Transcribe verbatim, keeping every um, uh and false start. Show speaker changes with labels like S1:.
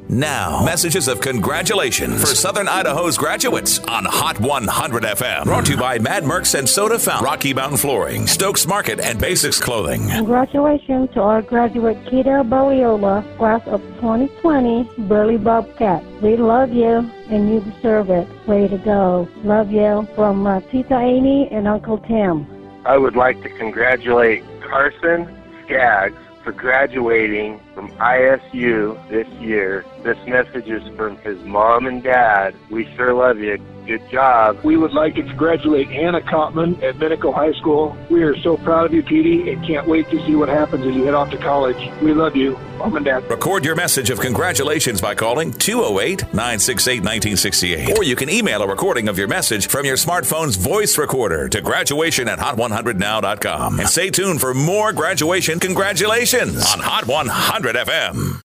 S1: Now, messages of congratulations for Southern Idaho's graduates on Hot one hundred F M. Brought to you by Mad Mercs and Soda Fountain, Rocky Mountain Flooring, Stokes Market, and Basics Clothing.
S2: Congratulations to our graduate Kita Barriola, class of twenty twenty, Burley Bobcat. We love you, and you deserve it. Way to go. Love you from uh, Tita Amy and Uncle Tim.
S3: I would like to congratulate Carson Skaggs for graduating from I S U this year. This message is from his mom and dad. We sure love you. Good job.
S4: We would like to congratulate Anna Kottman at Minico High School. We are so proud of you, Petey, and can't wait to see what happens as you head off to college. We love you, Mom and Dad.
S1: Record your message of congratulations by calling two oh eight, nine six eight, one nine six eight. Or you can email a recording of your message from your smartphone's voice recorder to graduation at hot one hundred now dot com. And stay tuned for more graduation congratulations on Hot one hundred F M.